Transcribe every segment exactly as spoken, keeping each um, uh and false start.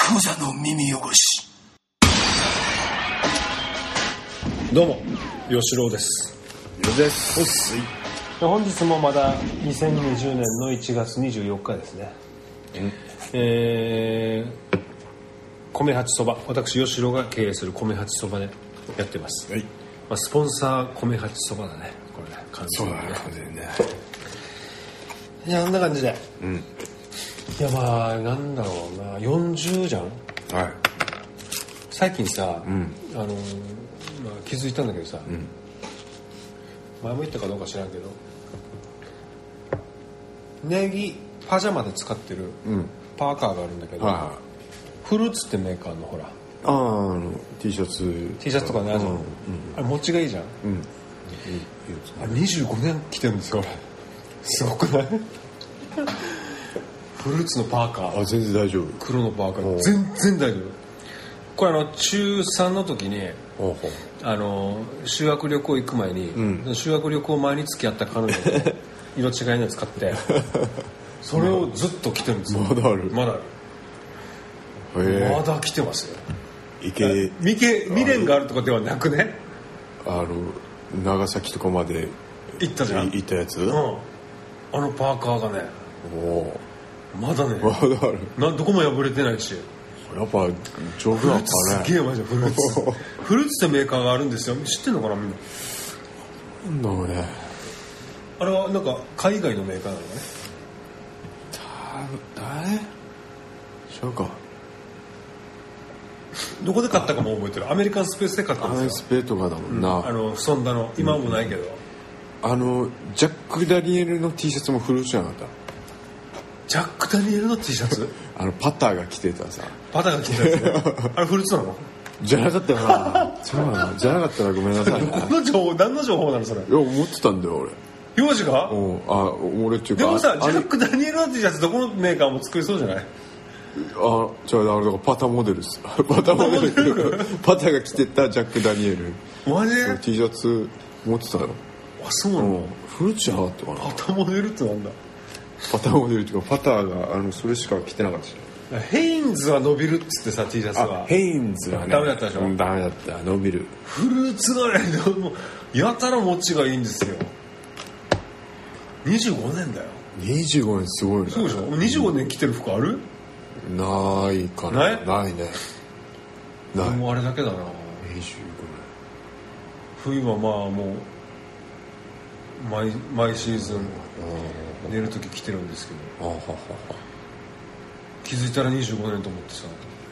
クザの耳汚し。 どうも吉郎です。 よです。 本日もまだにせんにじゅうねんのいちがつにじゅうよっかですね。えー、米八そば、私吉郎が経営する米八そばでやってます。はい。まあ、スポンサー米八そばだね。これね、完全にね。 そうだね、完全にね。 いや、あんな感じで。 うん。 いや、まあなんだろうな、よんじゅうじゃん。 はい。 最近さ、 うん、 あのまあ、気づいたんだけどさ、 うん、 前も言ったかどうか知らんけど、ネギパジャマで使ってるパーカーがあるんだけど、 うん、はいはい、 フルーツってメーカーのほら、 ああ、あの T シャツ T シャツとかね、あるじゃん、うんうん、あれ持ちがいいじゃん、うん、あれにじゅうごねん着てるんですよ。俺すごくないフルーツのパーカー、 あ、全然大丈夫。 黒のパーカー全然大丈夫。これあの中さんの時にあの修学旅行行く前に、うん、修学旅行前に付き合った彼女と色違いのやつ買ってそれをずっと着てるんですよ。 まだある。 まだある。まだ着てますよ。 いけ未練があるとかではなくね、 あの長崎とかまで行ったじゃん。 行ったやつ、うん、 あのパーカーがね、おまだね、 まだある。 などこも破れてないし、 やっぱ丈夫だったね。 すげえマジでフルーツフルーツってメーカーがあるんですよ。知ってんのかなみんな。 なんだろうね。 あれはなんか海外のメーカーなのね。 た誰違うか。 どこで買ったかも覚えてる。アメリカンスペースで買ったんですよ。 アメリカンスペースとかだもんな、うん、 あのソンダの今はもうないけど、 うん、あのジャック・ダニエルの T シャツもフルーツじゃなかった。 ジャック・ダニエルの T シャツあのパターが着てたさ。 パターが着てたやつ、ね、あれフルーツなのじゃなかったよな。そうなの。じゃなかったらごめんなさい、ね、 どこの情報、何の情報なのそれ。いや思ってたんだよ俺。 表紙が。 うんあ俺っていうか。 でもさジャック・ダニエルの T シャツどこのメーカーも作りそうじゃない。 あじゃああれだからパタモデルですパタモデルパタが着てたジャック・ダニエルマジ T シャツ持ってたよ。 あそうなの。 フルーツじゃなかったかな。 パタモデルってなんだ。 パタモデルっていうかパターがあのそれしか着てなかったし。 ヘインズは伸びるっつってさ T シャツは。 ヘインズはねダメだったでしょ、 うん、ダメだった。伸びる。 フルーツがねもうやたら持ちがいいんですよ。にじゅうごねんだよ。 にじゅうごねんすごいね。 そうでしょ。にじゅうごねん着てる服ある？ ないかな。ないないね。 ない。もうあれだけだな。にじゅうごねん。冬はまあもう毎毎シーズン寝るとき着てるんですけど。あははは。気づいたらにじゅうごねんと思ってさ。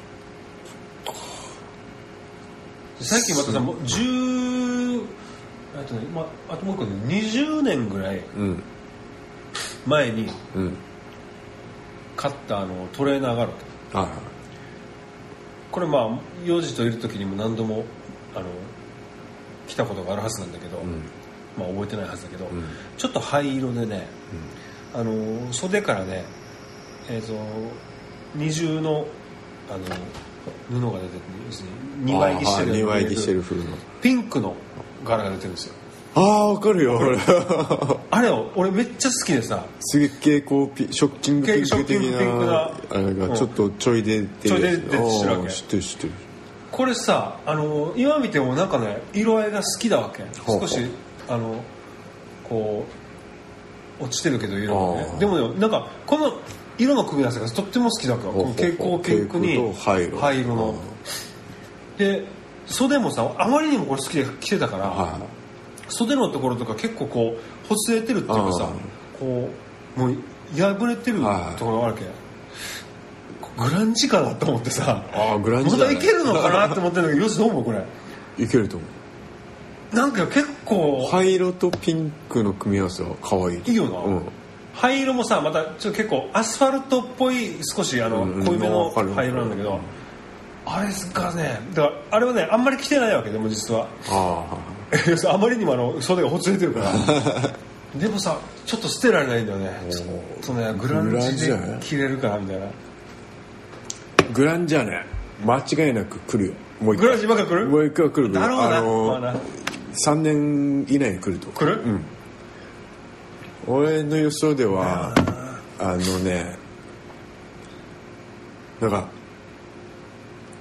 最近またさもうじゅうあとね、まあ、あともう一個ねにじゅうねんぐらい前に買ったあのトレーナーがあるわけ、はいはい、これまあ幼児といる時にも何度もあの来たことがあるはずなんだけど、うん、まあ覚えてないはずだけど、うん、ちょっと灰色でね、うん、あの袖からねえーと二重のあの布が出てる、要するに二枚着してる、 二枚着してる風のピンクの柄が出てるんですよ。 ああわかるよ俺あれを俺めっちゃ好きでさ。 すげえ蛍光ピショッキングピンク的なあれがちょっとちょい出てるやつ、うん、ちょい出てるわけ。知ってる知ってる。 これさあの今見てもなんかね色合いが好きだわけ。少しあのこう落ちてるけど色がね。でもねなんかこの色の組み合わせがとっても好きだから、この蛍光ピンクに灰色、灰色ので袖もさあまりにもこれ好きで着てたから、はい、袖のところとか結構こうほつれてるっていうかさ、こうもう破れてるところがあるわけ、はい、グランジかなと思ってさ、あグランジまだいけるのかなって思ってるんだけどよしどう思うこれ。 いけると思う。なんか結構灰色とピンクの組み合わせは可愛い。 いいよな、うん、灰色もさまたちょっと結構アスファルトっぽい少しあの濃いめの灰色なんだけど、あれがねだからあれはねあんまり着てないわけでも実はああまりにもあの袖がほつれてるからでもさちょっと捨てられないんだよね。ちょっとねグランジで着れるかなみたいな。 グランジはね間違いなく来るよ。もう一回グランジばっか来る。 もう一回来る。 だろうな、 あのーまあ、なさんねん以内に来ると。 来る、うん、 俺の予想ではあのねなんか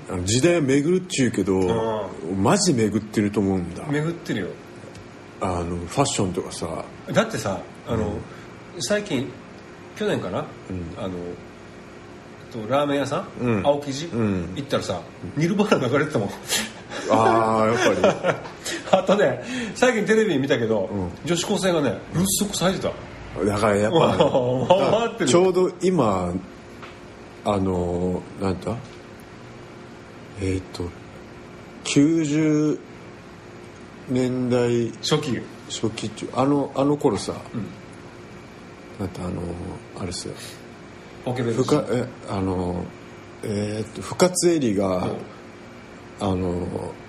あの時代は巡るっちゅうけど、うん、マジ巡ってると思うんだ。 巡ってるよ。 あのファッションとかさ、 だってさあの、うん、最近去年かな、うん、あのラーメン屋さん、うん、青生地、うん、行ったらさ、うん、ニルバーナ流れてたもん。ああやっぱりあとね最近テレビ見たけど、うん、女子高生がねルッソックス履いてた。 だからやっぱちょうど今あのなんだえっ、ー、ときゅうじゅうねんだい初期初期中あのあの頃さ、うん、なんてあのあれさふかえあのえー、っと深津絵里が、うん、あの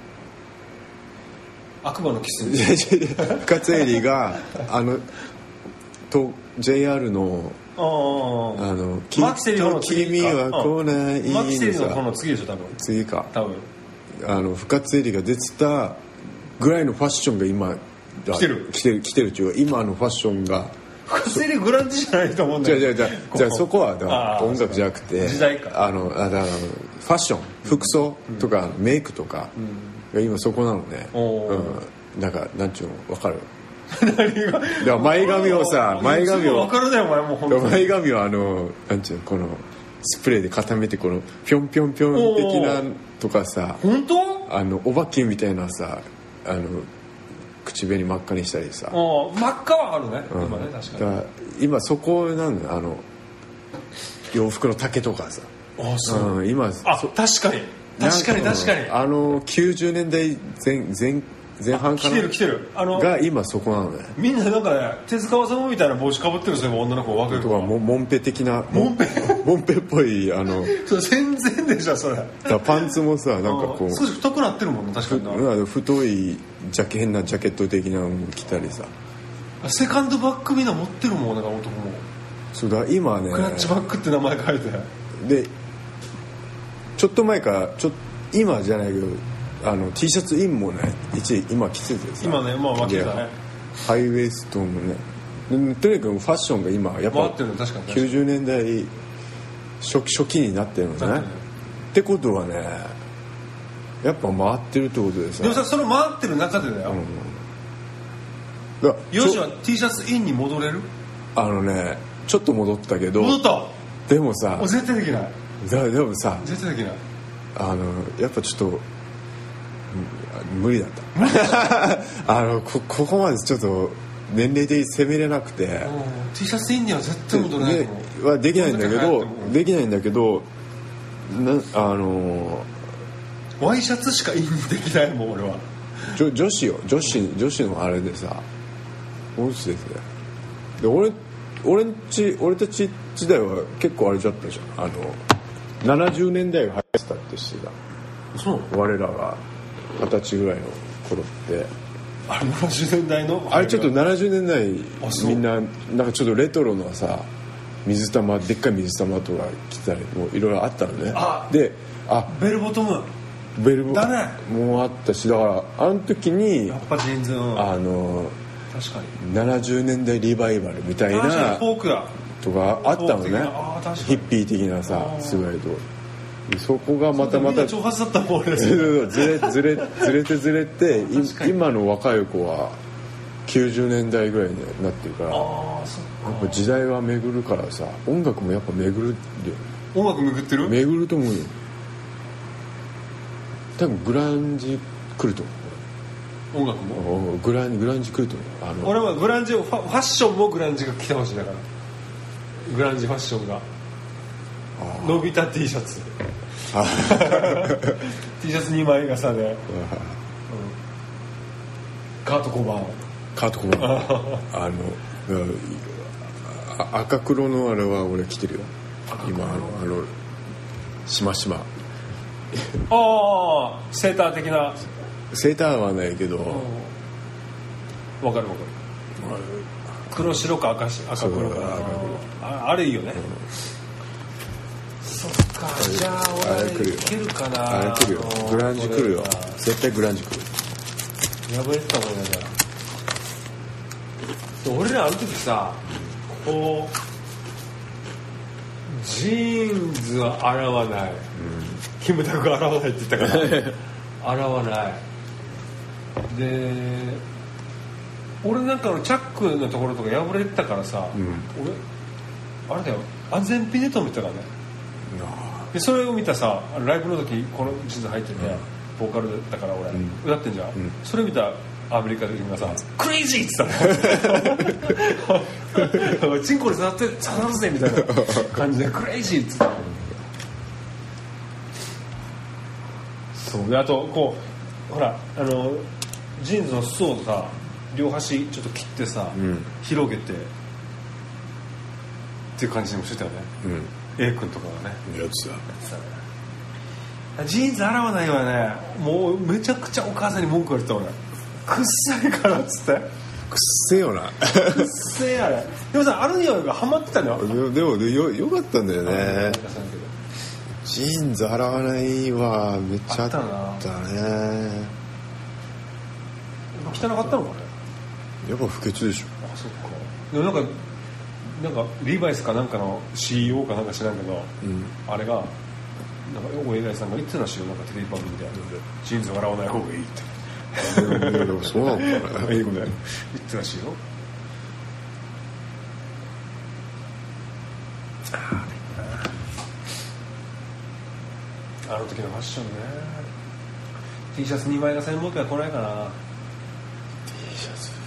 悪魔のキス深津絵里があのと ジェイアール のあのマキセリの君は来ないのマキセリのこの次でしょ多分。 次か多分あの深津絵里が出てたぐらいのファッションが今来てる来てる来てるっていうか今のファッションが深津絵里グランジじゃないと思うんだよ。 じゃあじゃあじゃあじゃあそこはだから音楽じゃなくて時代かあのあだからファッション服装とか、うん、メイクとかが今そこなのね。うん、なんかなんちゅうの分かる。 何がだから前髪をさ前髪を分かるねお前もう本当に前髪をあのなんちゅうのこのスプレーで固めてこのピョンピョンピョン的なとかさ本当あのお化けみたいなさあの口紅真っ赤にしたりさ真っ赤はあるね、うん、今ね確かに。だから今そこなんだあの洋服の丈とかさあそう、 うん、今あ確かに確かに確かにあのきゅうじゅうねんだい前前前半かな来てる来てるあのが今そこなのね。 みんななんかね手塚治虫みたいな帽子かぶってるんですよ女の子若い子とかモンペ的なモンペモンペっぽいあのそれ全然でしょそれ。 だパンツもさなんかこう少し太くなってるもんね確かにな。太いジャケ変なジャケット的なの着たりさセカンドバッグみんな持ってるもんなんか男も。 そうだ今ねクラッチバッグって名前書いてでちょっと前からちょ今じゃないけどあの T シャツインもね一時今着ててさ今ねまあ分けたねハイウエストもねとにかくファッションが今やっぱきゅうじゅうねんだい初期初期になってるのねってことはねやっぱ回ってるってことでさでもさその回ってる中でだよ、うん、だよしは T シャツインに戻れる。 あのねちょっと戻ったけど戻ったでもさ絶対できないだでもさ絶対できないあのやっぱちょっと無理だったあの こ, ここまでちょっと年齢的に攻めれなくて T シャツインには絶対戻れないと思う。 はできないんだけどできないんだけどなあのワイシャツしかインできないもん俺は。 女, 女子よ女子女子のあれでさ女子ですね。で俺俺んち俺たち時代は結構あれだったじゃんあのななじゅうねんだいが流行ってたってしてた。 そう我らが二十歳ぐらいの頃ってあれななじゅうねんだいのあれちょっとななじゅうねんだいみんななんかちょっとレトロのさ水玉でっかい水玉とか着たりもういろいろあったのね。 あであベルボトムベルボだねもあったしだからあの時にやっぱジーンズ、うん、 あの確かにななじゅうねんだいリバイバルみたいなフォークやとかあったのね。ヒッピー的なさすごいとそこがまたまた挑発だったもん俺ずれずれずれてずれて今の若い子はきゅうじゅうねんだいぐらいになってるからやっぱ時代は巡るからさ音楽もやっぱ巡るよ。 音楽巡ってる巡ると思うよ。多分グランジ来ると思う。音楽もグラングランジ来ると思う。あの俺はグランジをファ、ファッションもグランジが来てほしいだからグランジファッションが伸びた T シャツT シャツにまい重ね、うん、カート・コバーンカート・コバーンあの赤黒のあれは俺着てるよ今あのあのしましまああセーター的なセーターはないけどわ、 うん、かるわかる黒白か 赤, 赤黒か あ, あれいいよね、うん、そっかじゃあ俺いけるかな。 あれ来るよグランジ来るよ絶対グランジ来る。 やばいったもんね俺らあの時さこうジーンズは洗わない、うんキムタクが洗わないって言ったから洗わないで俺なんかのチャックのところとか破れてたからさ、うん、俺あれだよ安全ピンネット見てたからねでそれを見たさライブの時このジーンズ入ってて、うん、ボーカルだったから俺、うん、歌ってんじゃん、うん、それ見たアメリカ人がさクレイジーって言ったのチンコに刺さって刺さるぜみたいな感じでクレイジーって言ったのそうであとこうほらあのジーンズの裾をさ両端ちょっと切ってさ、うん、広げてっていう感じにもしてたよね、うん、A 君とかがねやつだジーンズ洗わないわねもうめちゃくちゃお母さんに文句言われた俺くっさいからっつってくっせえよなくっせえあれでもさある匂いがハマってたのよでもよ, よかったんだよねジーンズ洗わないはめっちゃあったね汚かったのかねやっぱ不潔でしょあそっかでもなんかなんかリーバイスかなんかの シーイーオー かなんか知らんけど、うん、あれがなんか大江大さんが言ってたらしいよなんかテレビ番組でジーンズ洗わない方がいいってそうなのかな英語で言ってたらしいよあの時のファッションね T シャツにまいが専門家は来ないかな T シャツ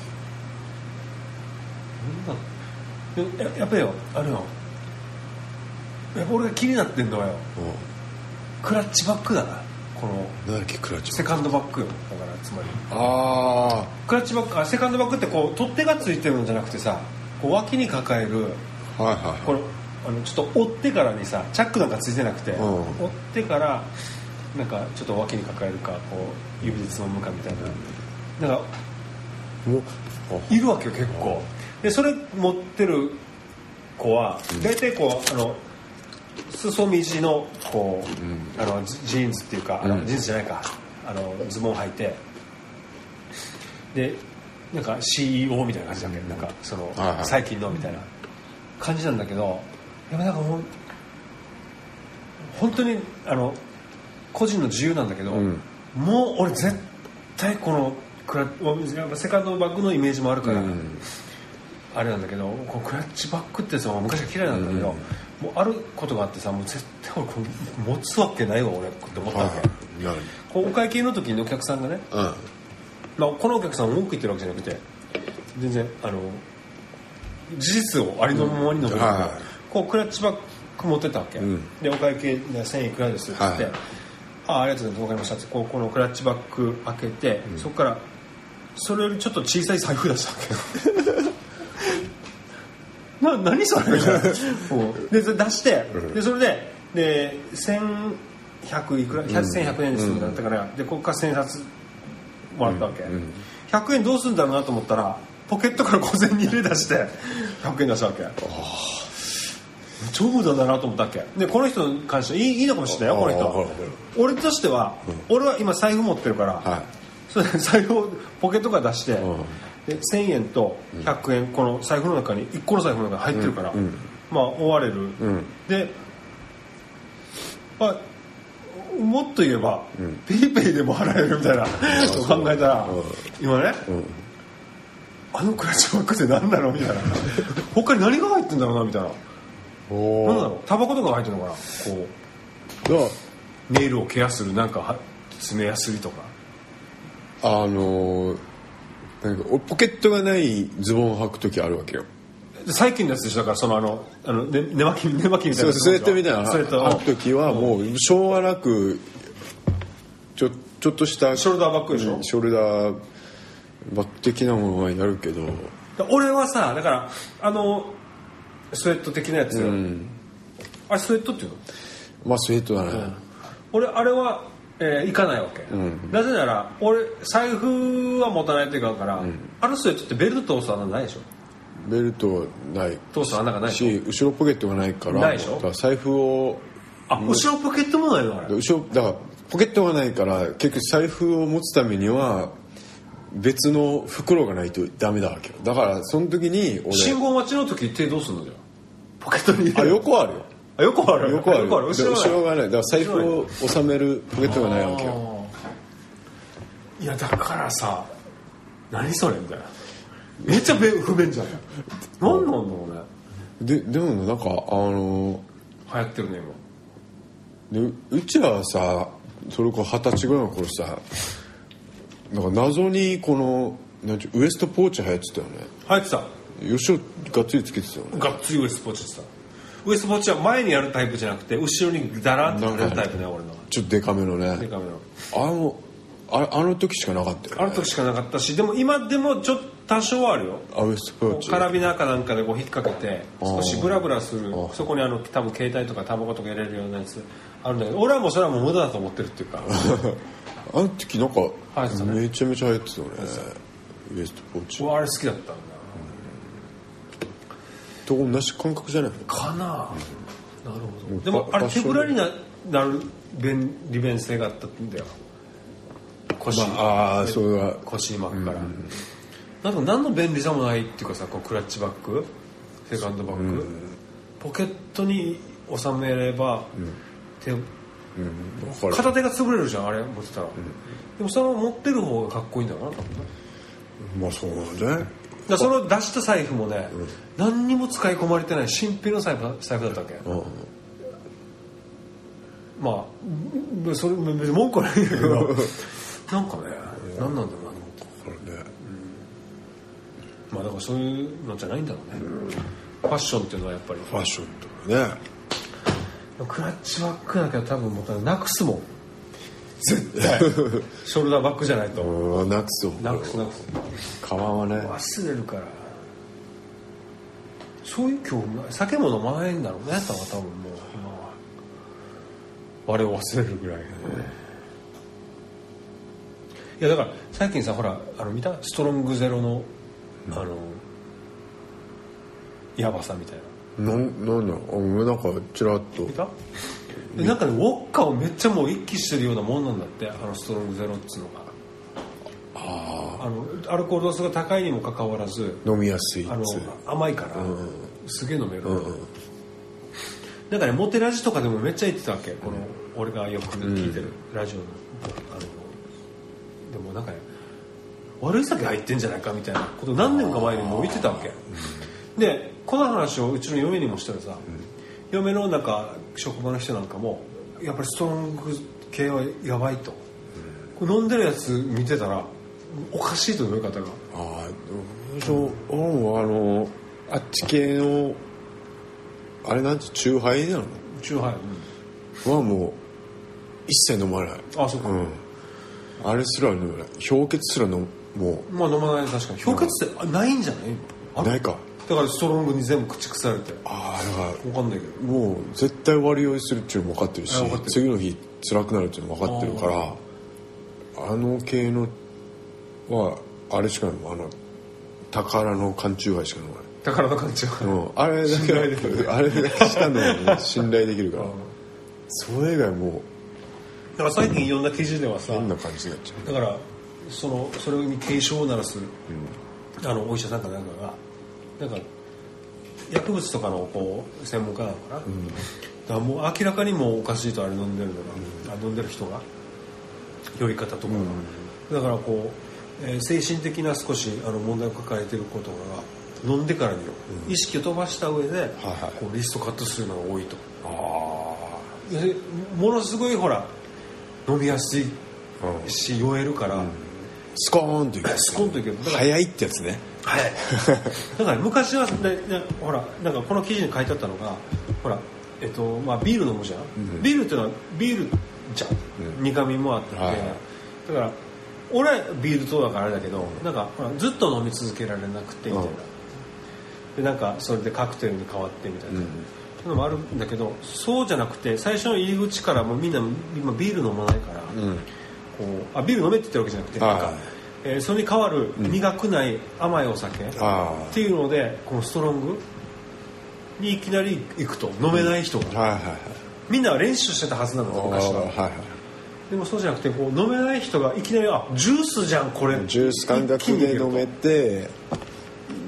なんだや, やっぱりよあれよやっぱ俺が気になってんのはよクラッチバッグだなこの何だっけクラッチセカンドバッグよだからつまりああクラッチバッグあセカンドバッグってこう取っ手がついてるんじゃなくてさこう脇に抱える、はいはい、これあのちょっと折ってからにさチャックなんかついてなくて、うん、折ってからなんかちょっと脇に抱えるかこう指でつまむかみたいななんかいるわけよ結構でそれ持ってる子は大体こうあの裾短のこう、うん、あのジーンズっていうか、うん、ジーンズじゃないかあのズボン履いてでなんか シーイーオー みたいな感じだっけ、うん、なんかその、はいはい、最近のみたいな感じなんだけどやっぱなんかもう本当にあの個人の自由なんだけど、うん、もう俺絶対このクラセカンドバッグのイメージもあるから、うん、あれなんだけどこのクラッチバッグってさ昔から嫌いなんだけど、うん、もうあることがあってさもう絶対俺これ持つわけないわ俺って思ったわけ、はい、こうお会計の時にお客さんがね、うんまあ、このお客さん文句言ってるわけじゃなくて全然あの事実をありのままに述べる、うんはい、こうクラッチバッグ持ってたわけ、うん、でお会計でせんえんいくらですって言って、はい、あ, ありがとうございます分かりましたってこうこのクラッチバッグ開けて、うん、そこからそれよりちょっと小さい財布出したわけな何それみたいなで出してでそれででせんひゃくいくらせんひゃくえんですってなったから、うん、でここから千冊もらったわけ、うん、ひゃくえんどうするんだろうなと思ったらポケットから小銭入れ出してひゃくえん出したわけ超無駄だなと思ったわけでこの人に関してはいい、いいのかもしれないよこの人俺としては、うん、俺は今財布持ってるから、はい、それ財布をポケットから出して、うんでせんえんとひゃくえんこの財布の中にいっこの財布の中に入ってるから、うんうん、まあ追われる、うん、で、まあ、もっと言えば、うん、ペイペイでも払えるみたいなことを考えたら、うん、今ね、うん、あのクラッチバッグって何だろうみたいな他に何が入ってんだろうなみたいな何だろうタバコとか入ってるのかなこうネイルをケアするなんか爪やすりとかあのーなんかポケットがないズボンを履くときあるわけよ最近のやつでしょだからそのあのあの寝巻き寝巻きみたいなスウェットみたいな履くときはもう昭和なくちょ、ちょっとしたショルダーバッグでしょショルダーバッグ的なものはやるけど俺はさだからあのスウェット的なやつ、うん、あれスウェットっていうのまあスウェットだね、うん、 俺あれはえー、行かないわけ、うん、なぜなら俺財布は持たないといかんから、うん、あのスウェットってベルト通す穴ないでしょベルトない通す穴がないし後ろポケットがないからないでしょだから財布をあ後ろポケットもないのあれ後ろだからポケットがないから結局財布を持つためには別の袋がないとダメだわけよだからその時に俺信号待ちの時手どうするのじゃポケットに入れるあ横あるよあ横ある横ある横ある後ろ後ろがないだから財布を収めるポケットがないわけよ。 いやだからさ何それみたいなめっちゃ不便じゃん何なんだろうね。 ででもなんかあの流行ってるね今でうちらはさそれこそ二十歳ぐらいの頃さなんか謎にこのなんていうウエストポーチ流行ってたよね。 流行ってた。 吉尾がっつりつけてたよね。 がっつりウエストポーチってさウエストポーチは前にやるタイプじゃなくて後ろにダラッとやるタイプね俺のちょっとデカめのね。 デカめのあのああの時しかなかったよね。 あの時しかなかったしでも今でもちょっと多少はあるよ。 あウエストポーチカラビナかなんかでこう引っ掛けて少しブラブラするそこにあの多分携帯とかタバコとか入れるようなやつあるんだけど俺はもうそれはもう無駄だと思ってるっていうかあの時なんかはいねめちゃめちゃ流行ってたよねウエストポーチ。 あれ好きだったんだと同じ感覚じゃないかな、うん、なるほど。でもあれ手ぶらになる便利便性があったんだよ腰、 まあ、あそれは腰に巻くから、うん、なんか何の便利さもないっていうかさこうクラッチバッグセカンドバッグ、うん、ポケットに収めれば、うん、手、うん、片手が潰れるじゃんあれ持ってたら、うん、でもそれを持ってる方がかっこいいんだろうな多分ね。 まあそうなんだね。 だその出した財布もね、うん、何にも使い込まれてない新品の財布財布だったわけ、うん、まあそれ別に文句はないんだけどなんかね何なんだろうなと思って、うん、まあだからそういうのじゃないんだろうね、うん、ファッションっていうのはやっぱりファッションとかねクラッチバッグだけど多分もうなくすもん絶対ショルダーバッグじゃないとなくすなくすなくすカバンはね忘れるからそういう恐怖酒も飲まないんだろうね多分もう今はあれを忘れるぐらい、ね、いやだから最近さほらあの見たストロングゼロのあの、うん、やばさみたいなななんだ俺なんかちらっと見たなんかねウォッカをめっちゃもう一気してるようなもんなんだってあのストロングゼロっつうのがああのアルコール度数が高いにもかかわらず飲みやすいあの甘いから、うん、すげえ飲める、うん、なんかねモテラジとかでもめっちゃ言ってたわけこの、うん、俺がよく聞いてるラジオの、あのでもなんかね悪い酒入ってんじゃないかみたいなこと何年か前にもう言ってたわけ、うん、でこの話をうちの嫁にもしたらさ、うん、嫁のなんか職場の人なんかもやっぱりストロング系はやばいと、うん、飲んでるやつ見てたらおかしいという方がああそう俺もあのあっち系のあれなんてチューハイなのチューハイ、 うん、はもう一切飲まない。 あそうか、うん、 あれすら飲まない氷結すら飲もうまあ飲まない確かに氷結ってないんじゃないないかだからストロングに全部駆逐されてああだから分かんないけどもう絶対割り酔いするっていうのも分かってるしってる次の日辛くなるっていうのも分かってるからあの系のはあれしか飲まないあの宝の缶チューハイしか飲まない宝の缶チューハイ、 うん、あれだけあれだけしたのは信頼できるからそれ以外もうだから最近いろんな記事ではさ変な感じになっちゃうだからそのそれに警鐘を鳴らす、うん、あのお医者さんかなんかがなんか薬物とかのこう専門家なのかな、うん、だからもう明らかにもうおかしいとあれ飲んでるのが、うん、飲んでる人が酔い方とかが、うん、だからこう、えー、精神的な少しあの問題を抱えていることが飲んでからに、うん、意識を飛ばした上で、はいはい、こうリストカットするのが多いとあものすごいほら飲みやすいし、うん、酔えるから、うん、 スコーンといけるスコーンといける早いってやつね早いだから昔はね、ね、ほらなんかこの記事に書いてあったのがほら、えっとまあ、ビール飲むじゃん、うん、ビールっていうのはビールじゃん、うん、苦味もあって、はい、だから俺はビール糖だからあれだけど、うん、なんかほらずっと飲み続けられなくてみたいな、うん、でなんかそれでカクテルに変わってみたいな、うん、そういうのもあるんだけどそうじゃなくて最初の入り口からもうみんな今ビール飲まないから、うん、こうあビール飲めって言ってるわけじゃなくてなんか、えー、それに代わる苦くない甘いお酒っていうのでこのストロングにいきなり行くと飲めない人が、うんはいはいはい、みんなは練習してたはずなの昔は、はいはい、でもそうじゃなくてこう飲めない人がいきなりあジュースじゃんこれジュース感覚で飲めて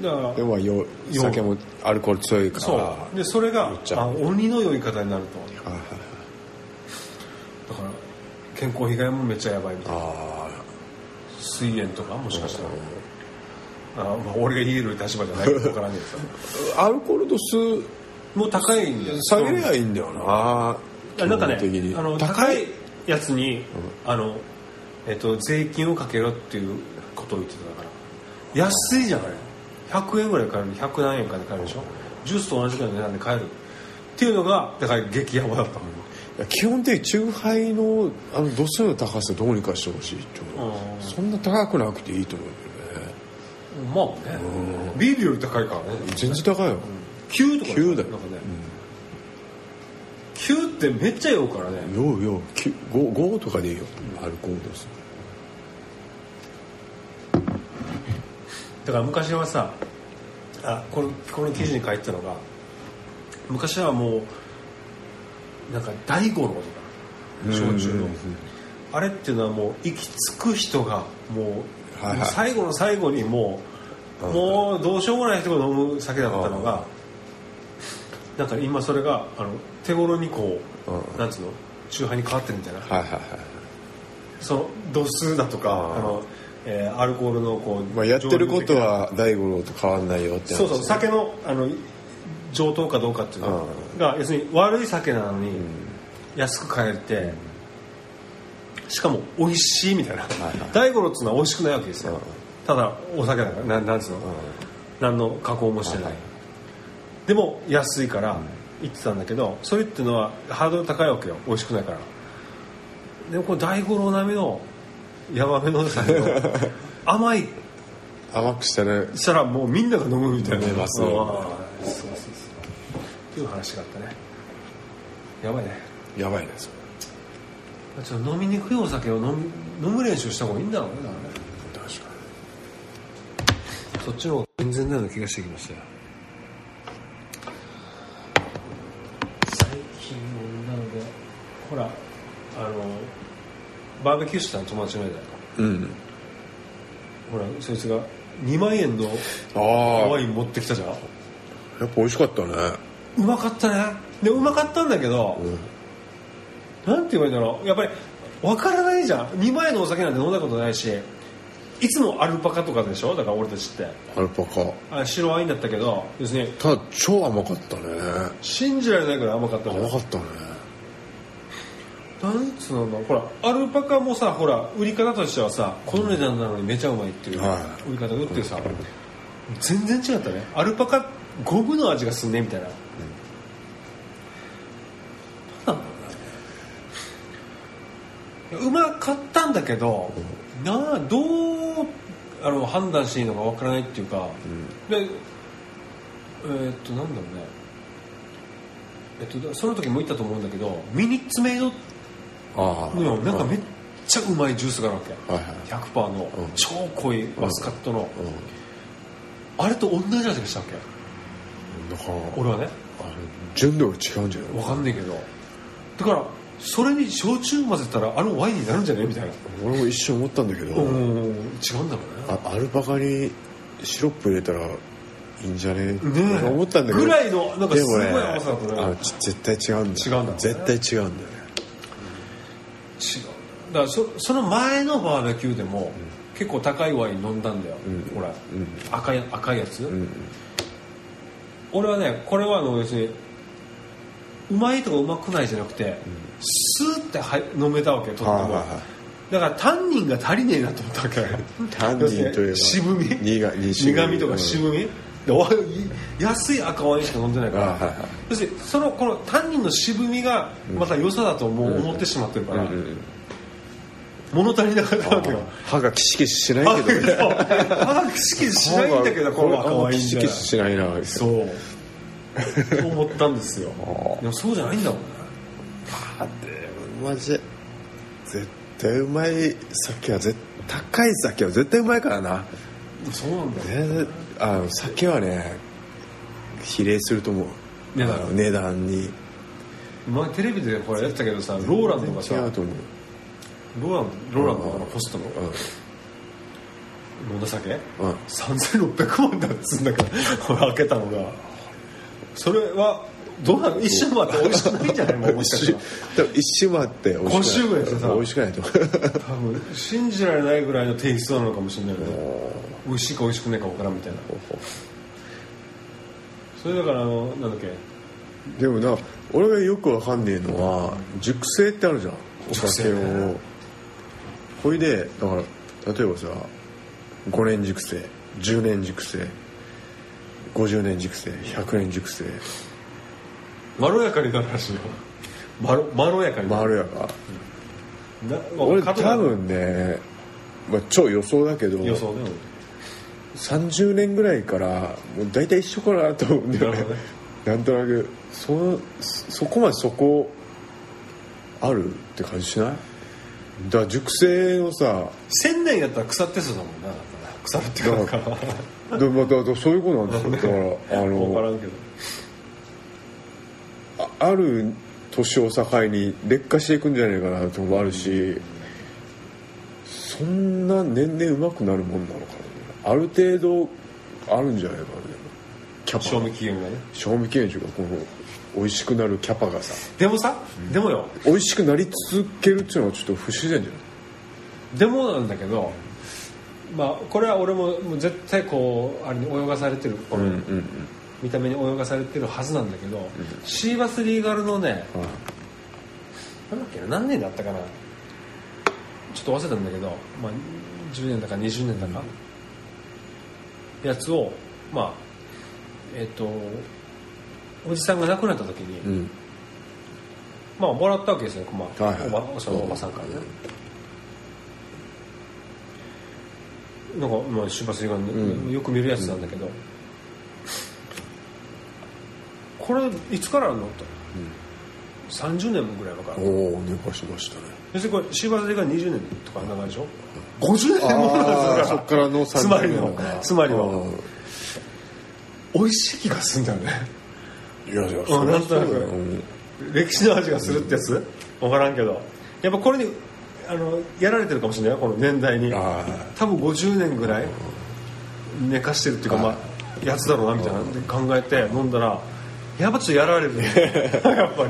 だからでもよ酒もアルコール強いからそうでそれがあ鬼の酔い方になると、 はいはい、 だから健康被害もめっちゃやばいみたいな。 あ水炎とかもしかしたらあ、まあ、俺が言える立場じゃないか分からんけどさアルコール度数もう高いんだよ。 下げりゃいいんだよな。 なんかねあの高い高いやつに、うん、あのえっと、税金をかけろっていうことを言ってたから安いじゃない。ひゃくえんぐらい買える、ひゃく何円かで買えるでしょ。ジュースと同じくらいの値段で買えるっていうのがだから激ヤバだったもん。 基本的にチューハイのあの度数の高さどうにかしてほしいっていうの、そんな高くなくていいと思うんだよね。 まあね、ビールより高いからね。 全然高いよ、うん、 きゅうとかきゅうだよ、 なんかね、うん、きゅうってめっちゃ酔うからね。 酔う酔うご、ごとかでいいよ、アルコール度数。 だから昔はさあ こ, のこの記事に書いてたのが、昔はもうなんか大五郎とか焼酎のあれっていうのはもう行き着く人がもう、はいはい、もう最後の最後にもう、うん、もうどうしようもない人が飲む酒だったのが、うん、なんか今それがあの手頃にこう、うん、なんつうの酎ハイに変わってるみたいな、 はいはいはい、 その度数だとか、うん、あのえー、アルコールのこう、 まあ、やってることは大五郎と変わんないよって話。 そうそう酒のあの上等かどうかっていうのが、うん、要するに悪い酒なのに安く買えて、うん、しかも美味しいみたいな、はいはい、大五郎っていうのは美味しくないわけですよ、うん、ただお酒だからななんつうの、うん、何の加工もしてない、はいはい、でも安いから言ってたんだけど、それっていうのはハードル高いわけよ、美味しくないから。でもこれ大五郎並みのヤバめの酒を甘い甘くしたらしたらもうみんなが飲むみたいな。 飲めますよ、ね、 そうそうそうっていう話があったね。やばいね。 やばいねそれ。ちょっと飲みにくいお酒を飲む、飲む練習した方がいいんだろうね。 確かに。そっちの方が全然ないような気がしてきましたよ。最近なのでほらあのバーベキューしたの友達の間、うん、ほらそいつがにまんえんのワイン持ってきたじゃん。やっぱ美味しかったね。 うまかったね。でうまかったんだけど、うん、なんて言われるんだろう、やっぱり分からないじゃん。にまんえんのお酒なんて飲んだことないし、いつもアルパカとかでしょ。だから俺たちってアルパカあ白ワインだったけどですね、 ただ超甘かったね。 信じられないくらい甘かったじゃん。 甘かったね。 なんつうのほらアルパカもさ、ほら売り方としてはさこの値段なのにめちゃうまいっていう、はい、売り方が売ってるさ、うん、全然違ったね。アルパカゴムの味がすんねみたいな、うん、なんだろうね。うまかったんだけど、うん、なあどうあの判断していいのかわからないっていうか、うん、でえー、っとなんだろうね、えっとその時も言ったと思うんだけどミニッツメイドあうん、なんかめっちゃうまいジュースがあるわけ、はいはい、ひゃくパーセント の、うん、超濃いマスカットの、うんうん、あれと同じ味がしたわけだから俺はね、 あれ純度が違うんじゃないわかんないけど、だからそれに焼酎混ぜたらあのワインになるんじゃないみたいな。 俺も一瞬思ったんだけど、 うん、違うんだろうね。 あアルパカにシロップ入れたらいいんじゃねえね思ったんだけどぐらいのなんかすごい甘さだったね。 あ絶対違うんだよ。 違うんだ、ね、 絶対違うんだよね。 違うだから そ, その前のバーベキューでも、うん、結構高いワイン飲んだんだよ、うん、ほら、うん、赤い赤いやつ、うん、俺はねこれはあの要するにうまいとかうまくないじゃなくて、うん、スーっては飲めたわけとっても、はいはいはい、だからタンニンが足りねえなと思ったわけ。 タンニンといえば渋み苦, 苦みとか渋み、うんで安い赤ワインしか飲んでないから、はいはい、要するにそのこのタンニンの渋みがまた良さだと思,、う思ってしまってるから、うんうんうん、物足りなかったわけよ。 歯がキシキシしないけどね。 歯がキシキシしないんだけどこの赤ワインキシキシしないな。 そうそう思ったんですよ。でもそうじゃないんだもんね。 あでもマジ絶対うまい酒は絶高い酒は絶対うまいからな。 そうなんだよ、 ね、あの酒はね比例すると思う。値段値段に前テレビでこれやってたけどさ、ローランドがさ違うと思う。 ローランドローランドのホストの、 飲んだ酒、 うん、 さんぜんろっぴゃくまんだっつうんだから開けたのがそれはどうなの一瞬待って美味しくないんじゃないもうもしかしたら多分一瞬待って美味しくないご周ぐらいしてさ美味しくないと思う多分信じられないぐらいのテイストなのかもしれないよね美味しいか美味しくないか分からんみたいなそれだからあのなんだっけでもな俺がよくわかんねえのは熟成ってあるじゃんお酒を、ね、ほいでだから例えばさごねん熟成じゅうねん熟成ごじゅうねん熟成ひゃくねん熟成まろやかになるらしいよまろまろやかにまろやか、 うん、な俺多分ね、まあ、超予想だけど予想ねさんじゅうねんぐらいからもう大体一緒かなと思うんだよねなんとなくそそこまでそこあるって感じしない？だから熟成をさせんねんやったら腐ってそうだもんな腐るっていうかだからでもだからそういうことなんですよだからあの分からんけどあ, ある年を境に劣化していくんじゃないかなともあるしそんな年々上手くなるもんなのかなある程度あるんじゃないかなキャパ賞味期限がね賞味期限というかこの美味しくなるキャパがさでもさ、うん、でもよ美味しくなり続けるっていうのはちょっと不自然じゃないでもなんだけどまあこれは俺ももう絶対こうあれに泳がされてる、うんうんうん、見た目に泳がされてるはずなんだけど、うん、シーバスリーガルのね、うん、なんだっけな何年だったかなちょっと忘れたんだけど、まあ、じゅうねんだかにじゅうねんだか、うん、やつをまあえっとおじさんが亡くなった時に、うん、まあもらったわけですよ、まあはいはい、おばそのおばさんからね、うん、なんかまあシーバスリーガル、うん、よく見るやつなんだけど、うん、これいつからあるのと、うん、さんじゅうねんぐらい前からおお寝かしましたね別にこれシーバスリーガルにじゅうねんとか長いでしょごじゅうねんもなんですそっからのつまりのつまりは美味しい気がするんだよねいやいやそなんとなく、うん、歴史の味がするってやつ、うん、分からんけどやっぱこれにあのやられてるかもしれないこの年代に多分ごじゅうねんぐらい寝かしてるっていうかまあやつだろうなみたいな考えて飲んだらやっぱちょっとやられるねやっぱり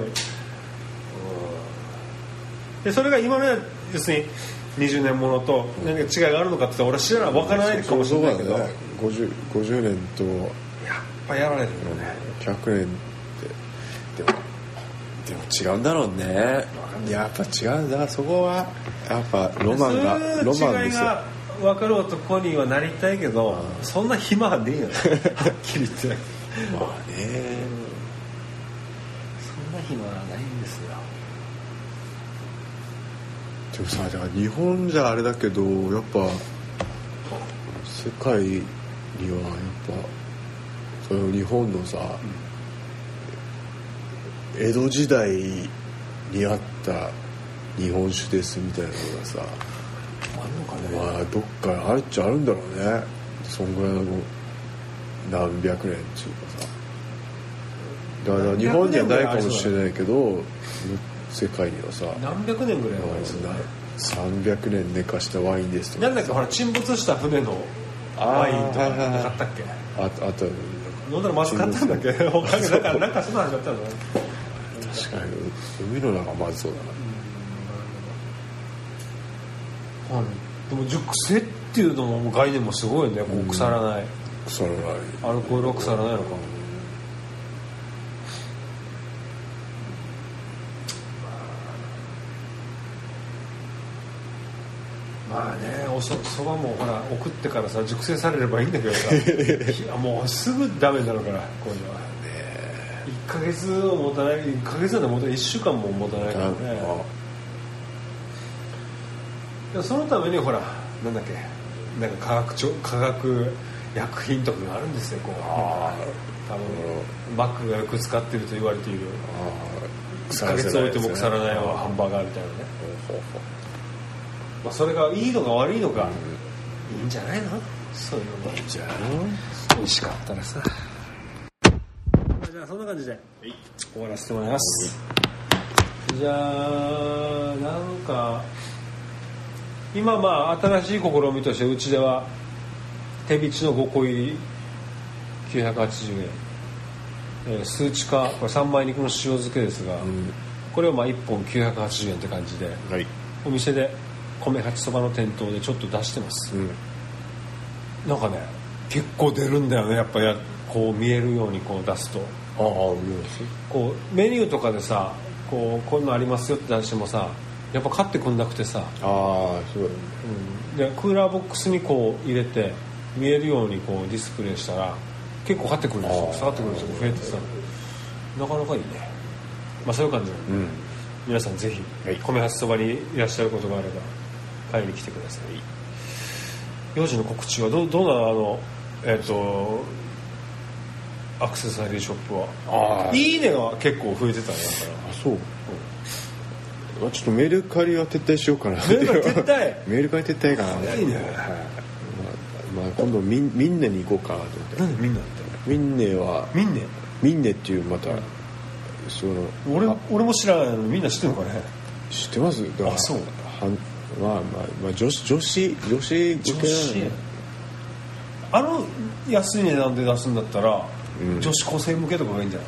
でそれが今の要するににじゅうねんものと何か違いがあるのかって言ったら俺は知らない分からないかもしれないけど、ね、 ごじゅう, ごじゅうねんとやっぱやられるよねひゃくねんってでもでも違うんだろうねやっぱ違うんだそこはやっぱロマンがロマンですよ違いが分かる男にはなりたいけど、うん、そんな暇はねえよねはっきり言ってまあねそんな暇はないんですよでもさだから日本じゃあれだけどやっぱ世界にはやっぱその日本のさ、うん、江戸時代にあった日本酒ですみたいなのがさあんのかねまあどっかあるっちゃあるんだろうねそんぐらいの何百年っていうかさだから日本にはないかもしれないけど世界にはさ何百年ぐらい前ですよねさんびゃくねん寝かしたワインですとかなんだっけほら沈没した船のワインとかなかったっけああと飲んだらまずかったんだっけ他になんかなんかそんな話だったのね確かに海の中まずそうだな、 うん、でも熟成っていうのも概念もすごいねこう腐らない、うん、 腐らないアルコールは腐らないのかまあねお そ, そばもほら送ってからさ熟成されればいいんだけどさいやもうすぐダメになるからこういうのは、ね、いっかげつを持たないいっかげつなんて持たないいっしゅうかんも持たないからねでそのためにほらなんだっけなんか化学化学薬品とかがあるんですよこうあ多分バッグがよく使っていると言われているいっかげつ置いても腐らないハンバーガーみたいなねまあ、それがいいのか悪いのか、うん、いいんじゃないのそういうのがいいんじゃないの美味しかったらさじゃあそんな感じで終わらせてもらいます、はい、じゃあなんか今まあ新しい試みとしてうちでは手びちのごこ入りきゅうひゃくはちじゅうえん、えー、数値化これさんまい肉の塩漬けですが、うん、これをまあいっぽんきゅうひゃくはちじゅうえんって感じで、はい、お店で米八そばの店頭でちょっと出してます、うん、なんかね結構出るんだよねやっぱりこう見えるようにこう出すと、ああこうメニューとかでさこうこういうのありますよって出してもさやっぱ買ってくんなくてさ、ああすごい、うん、 でクーラーボックスにこう入れて見えるようにこうディスプレイしたら結構買ってくるんですよ、下がってくるんですよ、増えてさなかなかいいね、まあそういう感じで、うん、皆さんぜひ、はい、米八そばにいらっしゃることがあれば買いに来てください。幼児の告知はど, どうなのあのえっ、ー、とアクセサリーショップは。あいいねが結構増えてたね。 あそう、うん、ちょっとメルカリは撤退しようかな。 メルカリ撤退メルカリ撤退かな。 いいね、はい、 まあ、まあ、今度ミンミンネに行こうかなと思って。 なんでミンネってミンネはミンネミンネっていうまた、うん、その俺, 俺も知らないのにみんな知ってるのかね。 知ってます。だからあそうはんまあまあまあ女子女子女子女子あの安い値段で出すんだったら、うん、女子高生向けとかがいいんじゃない。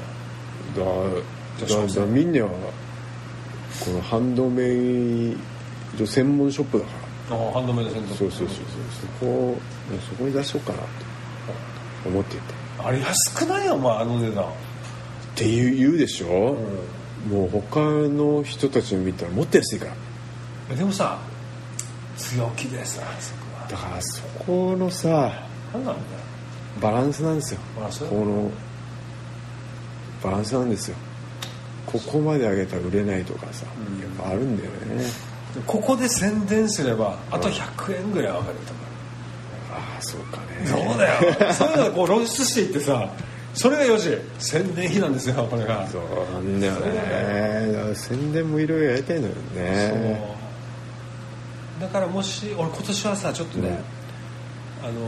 だだだみんなはこのハンドメイド専門ショップだから。ああハンドメイド専門。 そうそうそうそうそこそこに出しようかなと思っていて。 あれ安くないよお前あの値段っていう言うでしょ、うん、もう他の人たち見たらもっと安いから。 でもさ強気でさそこはだからそこのさ何なんだよバランスなんですよ。 バランスこのバランスなんですよ。ここまで上げたら売れないとかさ、うん、やっぱあるんだよね。 ここで宣伝すればあとひゃくえんぐらい上がるとか、 うん、ああそうかね。 そうだよそういうのをこう露出していってさそれがよし宣伝費なんですよこれが。 そうなんだよね。だから宣伝もいろいろやりたいのよね。 そうだからもし俺今年はさちょっとね、うん、あの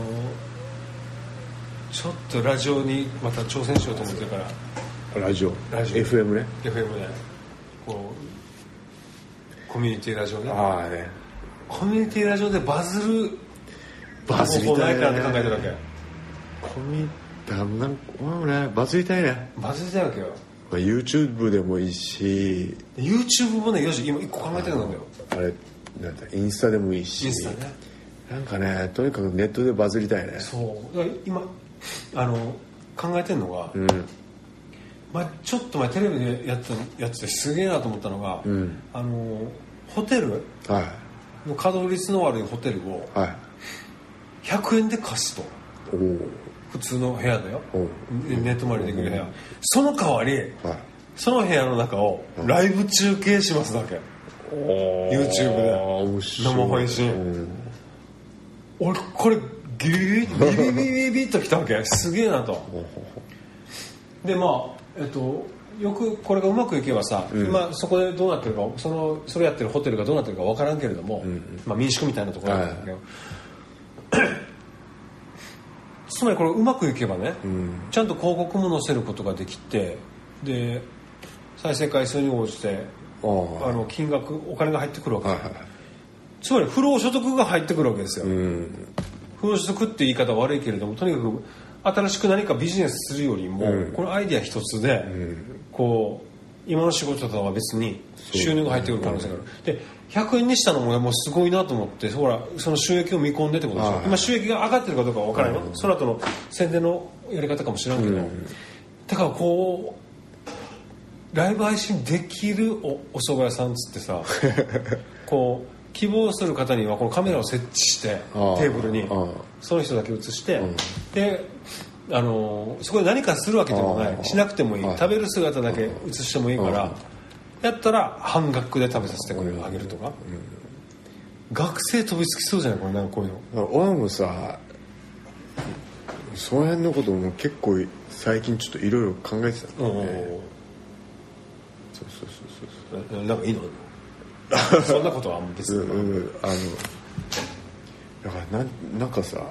ちょっとラジオにまた挑戦しようと思ってるから。 ラジオラジオエフエム ねエフエム ねこうコミュニティラジオね。 ああねコミュニティラジオでバズるバズりたいね。 ないかなって考えてるわけ。 コミュなんかねバズりたいね。 バズりたいわけよ。 まあ、YouTube でもいいし YouTube もねよし今一個考えてるんだよ。 あれなんだインスタでもいいしインスタねなんかねとにかくネットでバズりたいね。 そうだから今あの考えてるのが、うんまあ、ちょっと前テレビでやってたやつですげえなと思ったのが、うん、あのホテルの稼働率の悪いホテルをひゃくえんで貸すと、はい、普通の部屋だよネット回りできる部屋、その代わり、はい、その部屋の中をライブ中継しますだけ、うん、YouTube で生配信、うん、俺これギリビビビビビビッときたわけすげえなとでまあえっとよくこれがうまくいけばさ、うん、今そこでどうなってるかそのそれやってるホテルがどうなってるか分からんけれども、うんうんまあ、民宿みたいなところなんだけど、はい、つまりこれうまくいけばね、うん、ちゃんと広告も載せることができてで再生回数に応じてあの金額お金が入ってくるわけです、はいはい、つまり不労所得が入ってくるわけですよ、うん、不労所得って言い方は悪いけれどもとにかく新しく何かビジネスするよりも、うん、このアイデア一つで、うん、こう今の仕事とは別に収入が入ってくる可能性がある、でひゃくえんにしたのももうすごいなと思ってほらその収益を見込んでってことでしょ。今収益が上がってるかどうかは分からないよ、うん、その後の宣伝のやり方かもしれんけど、うん、だからこうライブ配信できる お, お蕎麦屋さんつってさこう希望する方にはこのカメラを設置してテーブルにその人だけ映して、うん、であのそこで何かするわけでもないしなくてもいい食べる姿だけ映してもいいからやったら半額で食べさせてこれをあげるとか、うん、学生飛びつきそうじゃないこれなんかこういうの。 俺もさその辺のことも結構最近ちょっといろいろ考えてたんだよね。そうそうそうそうなんかいいのそんなことは別に、うん、あのだからな ん, なんかさ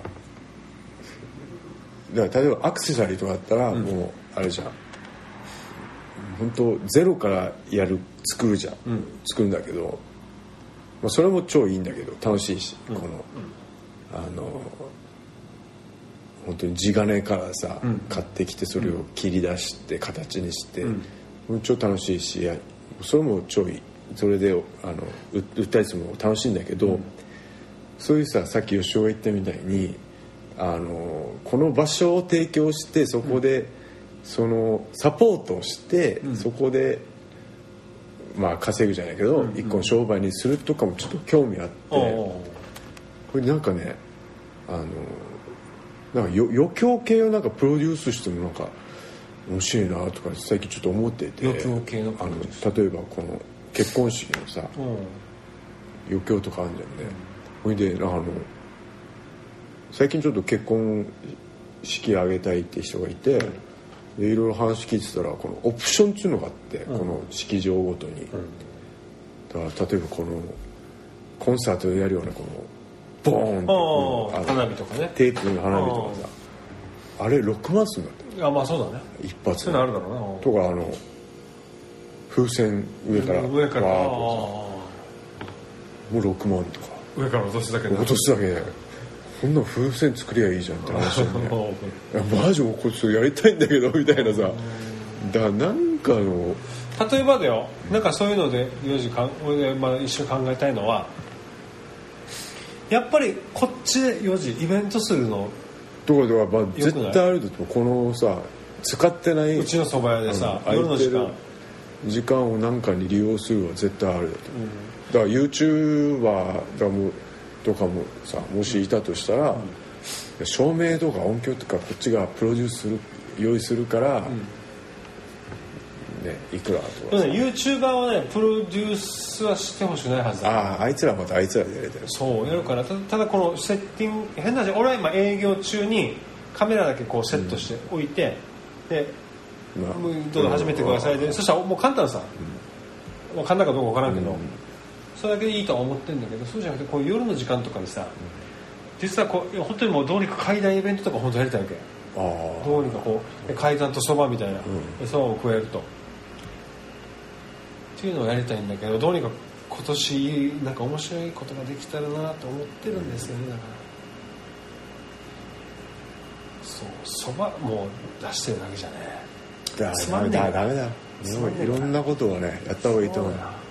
だから例えばアクセサリーとかだったらもうあれじゃん、うん、本当ゼロからやる作るじゃん、うん、作るんだけど、まあ、それも超いいんだけど楽しいし、うん、この、うん、あの本当に地金からさ、 うん、 買ってきてそれを切り出して形にして、うん、超楽しいしそれもちょいそれであの売ったりするのも楽しいんだけど、うん、そういうささっき吉尾が言ったみたいにあのこの場所を提供してそこで、うん、そのサポートをして、うん、そこでまあ稼ぐじゃないけど、うん、一個の商売にするとかもちょっと興味あって、うん、これなんかねあのなんか余興系をなんかプロデュースしてもなんか面白いなとか最近ちょっと思ってて、 余興系のプロデュース、 あの例えばこの結婚式のさ、うん、余興とかあるんじゃんね、ほいであの最近ちょっと結婚式あげたいって人がいて、うん、でいろいろ話聞いてたらこのオプションっていうのがあって、うん、この式場ごとに、うん、だから例えばこのコンサートでやるようなこのボーンって、 うん、花火とかねテープの花火とかさ あ, あれろくまんするんだって。 あまあそうだね一発そういうのあるだろうなとかあの風船上から上からもうろくまんとか上から落とすだけで落とすだけでこんな風船作りゃいいじゃんって話でねいやマジこれやりたいんだけどみたいなさだからなんかの例えばだよなんかそういうのでよじかん俺がまあ一緒に考えたいのはやっぱりこっちでよじイベントするのとかではまあ絶対あるとこのさ使ってないうちの蕎麦屋でさ夜の時間時間を何かに利用するは絶対あるだと、うん、だから YouTuber とかもさもしいたとしたら、うん、照明とか音響とかこっちがプロデュースする用意するから、うんね、いくらとかさ、 ね、YouTuber はねプロデュースはしてほしくないはずだ。 あああいつらまたあいつらでやりたいそうやるから た, ただこのセッティング変な話俺は今営業中にカメラだけこうセットしておいて、うん、で、まあ、どうぞ始めてくださいで、うん、そしたらもう簡単さ、うん、簡単かどうか分からんけど、うん、それだけでいいとは思ってるんだけどそうじゃなくてこう夜の時間とかにさ、うん、実はこう本当にもうどうにか階段イベントとか本当やりたいわけ。あどうにかこう階段とそばみたいなそば、うん、を加えるとっていうのをやりたいんだけどどうにか今年なんか面白いことができたらなと思ってるんですよね。だからそうそばもう出してるだけじゃねだダメだダメだいろんなことをねやった方がいいと思う。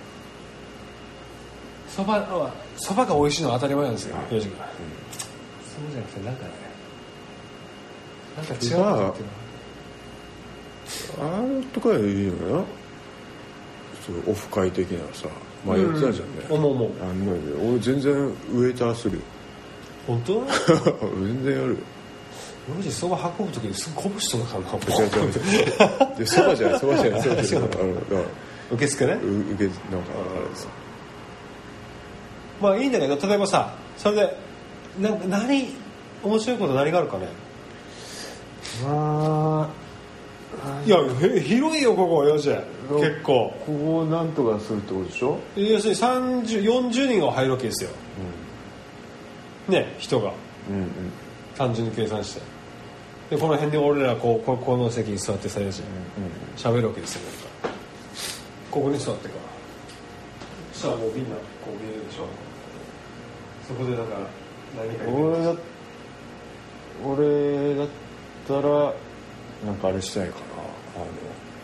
そばはそばが美味しいのは当たり前なんですよ正直、うん、そうじゃなくてなんかねなんか違うなっていうのはあれとかいいよなそうオフ会的なさ前やってたじゃんね、 うん、思う思うあんなで俺全然ウエイターするよ本当全然やるよマジそば運ぶ時にすぐこぶしとかかな違う違う違うそばじゃないそばじゃないそばじゃない受付ね受けなんかあれですまあいいんだけど例えばさそれでな何面白いこと何があるかね。 まあいや広いよここよじ結構ここをなんとかするってことでしょ。 要するにさんじゅう、よんじゅうにんが入るわけですよ、うん、ね人が、うんうん、単純に計算してでこの辺で俺らこう こ, この席に座ってさやし喋、うんうん、るわけですよ。ここに座ってからそしたらもうみんなこう見えるでしょ。そこでなんか何か俺だ俺だったらなんかあれしたいかなあの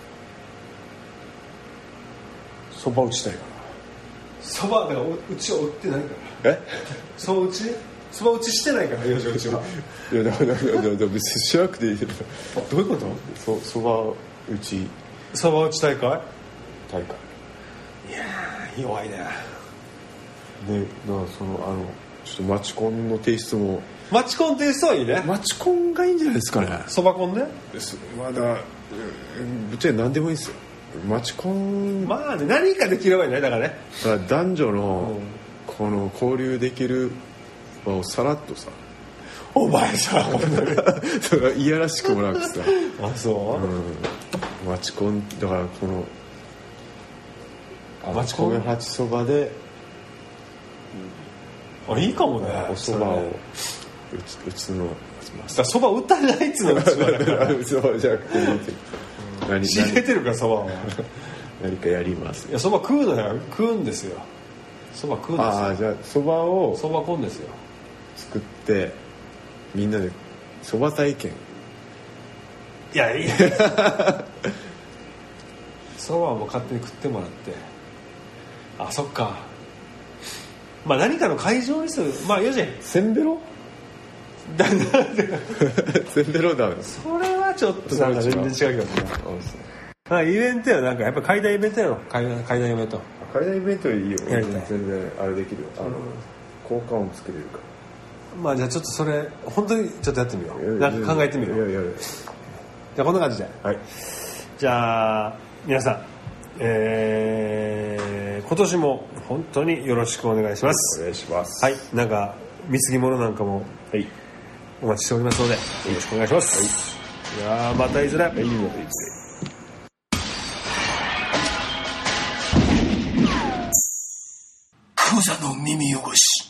そば打ちたいかな。 そばだからうちは売ってないから。えそば打ちそば打ちしてないからよじうちはいやだから別にしなくていいけどどういうことそそば打ちそば打ち大会大会いやー弱いね。 でだからそのあのちょっとマチコンの提出もマチコンテイストはいいね。 マチコンがいいんじゃないですかね。 そばコンね。 まだぶっちゃけ何でもいいですよ。マチコンまあね何かできればいいねだからね。 だから男女のこの交流できる場をさらっとさ。 お前さそれいやらしくもなくさ。 あそう。 うん、マチコンだからこのマチコン米八そばで。 あいいかもね。 おそばをうちうちのそば打ったんじゃないっつうのうちはだからそばじゃなくて何仕入れてるからそばは何かやります。 いやそば食うのよ食うんですよ。そば食うんですよ。 ああじゃあそばをそばこんですよ作ってみんなでそば体験。 いやいやそばはもう勝手に食ってもらって、あそっか、まあ何かの会場にする、まあよしせんべろだなんでせんべろダメ。 それはちょっとなんか全然違うけどね。まあイベントやなんかやっぱ階段イベントやろ、階段階段イベント。 階段イベントいいよ。 やりたい。 全然あれできるよ。あの、うん、効果音作れるから。 まあじゃあちょっとそれ本当にちょっとやってみよう。なんか考えてみよう。 いやいやいや。 じゃあこんな感じで。 はい。 じゃあ皆さん、えー、今年も本当によろしくお願いします。 お願いします。 はい。なんか貢ぎ物なんかもお待ちしておりますので、よろしくお願いします。はい。じゃあまたいずれ。はい。またいずれ。 クザの耳汚し。